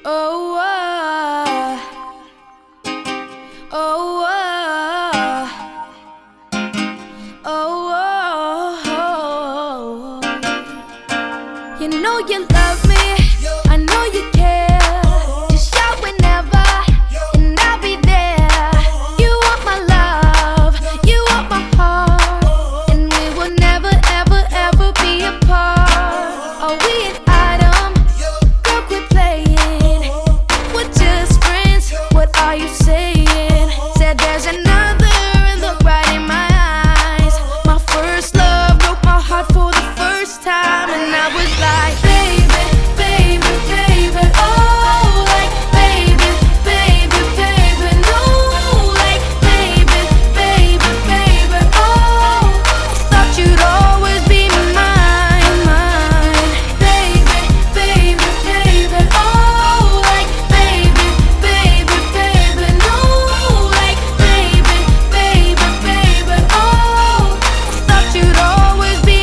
Oh, oh, oh, oh, oh. You know you love me, I know you care. Just shout whenever, and I'll be there. You want my love, you want my heart, and we will never, ever, ever be apart. Are we an item? Girl, quit playing. We're just friends, what are you saying? Said there's another and look right in my eyes. My first love broke my heart for the first time, and I was like, baby, baby, baby, oh, like, baby, baby, baby, no, like, baby, baby, baby, oh, thought you'd always be mine, mine, baby, baby, baby, oh, like, baby, baby, baby, no, like, baby, baby, baby, oh, thought you'd always be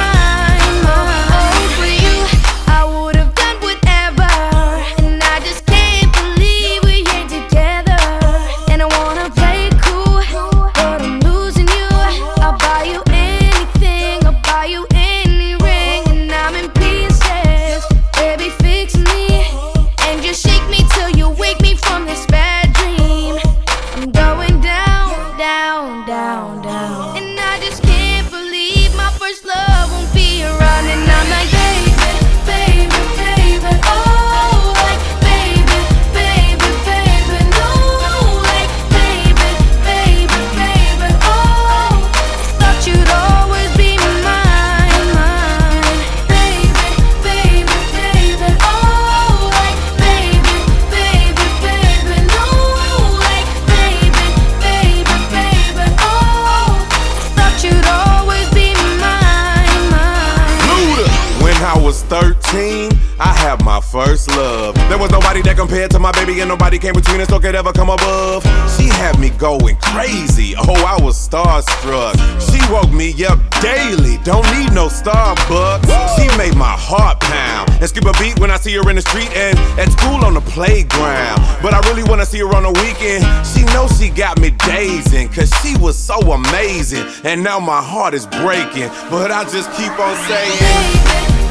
mine, mine. Oh, for you, I would've done whatever, and I just can't believe we ain't together. And I wanna play it cool, but I'm losing you. I'll buy you anything, I'll buy you any ring, and I'm in pieces. Baby, fix me, and just shake me till you wake me from this bad dream. I'm going down, down, down, down, and I just can't believe my first love won't be around. And I'm like, baby, baby, baby, oh, like, baby, baby, baby, no, like, baby, baby, baby, oh, thought you'd always be mine, mine, baby, baby, baby, oh, like, baby, baby, baby, no, like, baby, baby, baby, oh, thought you'd always be mine, mine. Luda. When I was 13, I had my first love. There was nobody that compared to my baby, and nobody came between us or could ever come above. She had me going crazy, oh, I was starstruck. She woke me up daily, don't need no Starbucks. She made my heart pound and skip a beat when I see her in the street and at school on the playground. But I really wanna see her on the weekend. She knows she got me dazing, cause she was so amazing. And now my heart is breaking, but I just keep on saying, Baby,